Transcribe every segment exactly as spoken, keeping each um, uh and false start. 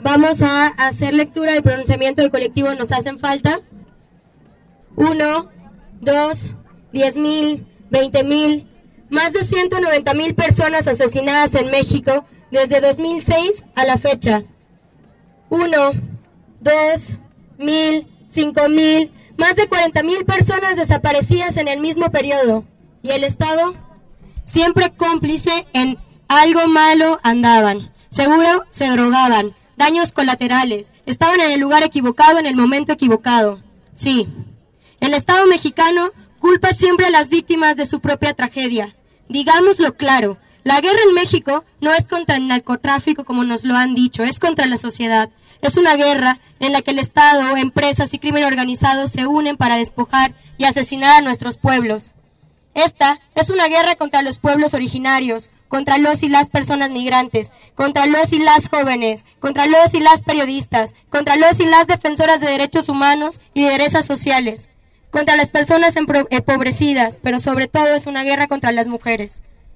Vamos a hacer lectura del pronunciamiento del colectivo Nos Hacen Falta. Uno, dos, diez mil, veinte mil, más de ciento noventa mil personas asesinadas en México desde dos mil seis a la fecha. Uno, dos, mil, cinco mil, más de cuarenta mil personas desaparecidas en el mismo periodo. ¿Y el Estado? Siempre cómplice en algo malo andaban. Seguro se drogaban. Daños colaterales. Estaban en el lugar equivocado en el momento equivocado. Sí. El Estado mexicano culpa siempre a las víctimas de su propia tragedia. Digámoslo claro, la guerra en México no es contra el narcotráfico como nos lo han dicho, es contra la sociedad. Es una guerra en la que el Estado, empresas y crimen organizado se unen para despojar y asesinar a nuestros pueblos. Esta es una guerra contra los pueblos originarios, contra los y las personas migrantes, contra los y las jóvenes, contra los y las periodistas, contra los y las defensoras de derechos humanos y de derechos sociales, contra las personas empobrecidas, pero sobre todo es una guerra contra las mujeres.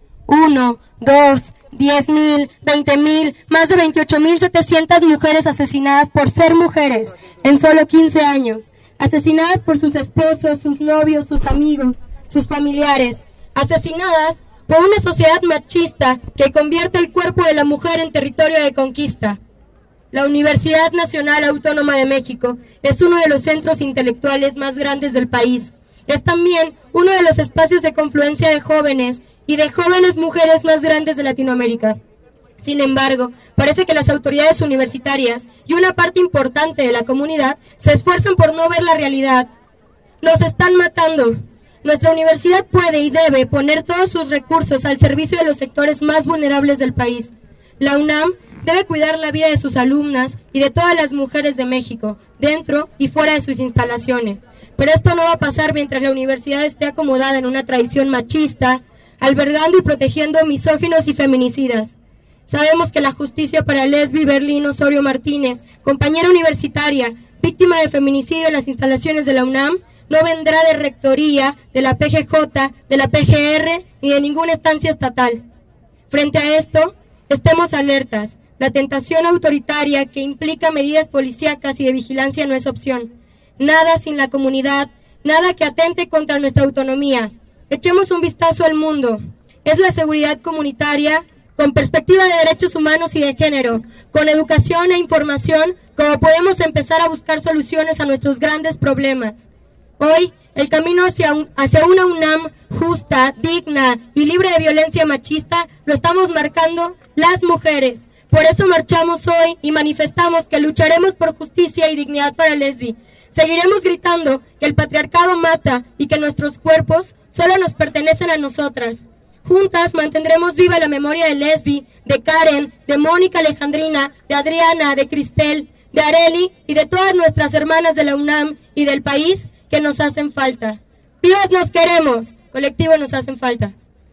Uno, dos, diez mil, veinte mil, más de veintiocho mil setecientas mujeres asesinadas por ser mujeres en solo quince años, asesinadas por sus esposos, sus novios, sus amigos, sus familiares, asesinadas por una sociedad machista que convierte el cuerpo de la mujer en territorio de conquista. La Universidad Nacional Autónoma de México es uno de los centros intelectuales más grandes del país. Es también uno de los espacios de confluencia de jóvenes y de jóvenes mujeres más grandes de Latinoamérica. Sin embargo, parece que las autoridades universitarias y una parte importante de la comunidad se esfuerzan por no ver la realidad. Nos están matando. Nuestra universidad puede y debe poner todos sus recursos al servicio de los sectores más vulnerables del país. La UNAM debe cuidar la vida de sus alumnas y de todas las mujeres de México, dentro y fuera de sus instalaciones. Pero esto no va a pasar mientras la universidad esté acomodada en una tradición machista, albergando y protegiendo misóginos y feminicidas. Sabemos que la justicia para Lesbi Berlín Osorio Martínez, compañera universitaria, víctima de feminicidio en las instalaciones de la UNAM, no vendrá de rectoría, de la P G J, de la P G R, ni de ninguna estancia estatal. Frente a esto, estemos alertas. La tentación autoritaria que implica medidas policíacas y de vigilancia no es opción. Nada sin la comunidad, nada que atente contra nuestra autonomía. Echemos un vistazo al mundo. Es la seguridad comunitaria, con perspectiva de derechos humanos y de género, con educación e información, como podemos empezar a buscar soluciones a nuestros grandes problemas. Hoy, el camino hacia, un, hacia una UNAM justa, digna y libre de violencia machista lo estamos marcando las mujeres. Por eso marchamos hoy y manifestamos que lucharemos por justicia y dignidad para Lesbi. Seguiremos gritando que el patriarcado mata y que nuestros cuerpos solo nos pertenecen a nosotras. Juntas mantendremos viva la memoria de Lesbi, de Karen, de Mónica Alejandrina, de Adriana, de Cristel, de Areli y de todas nuestras hermanas de la UNAM y del país que nos hacen falta. ¡Vivas nos queremos! Colectivo Nos Hacen Falta.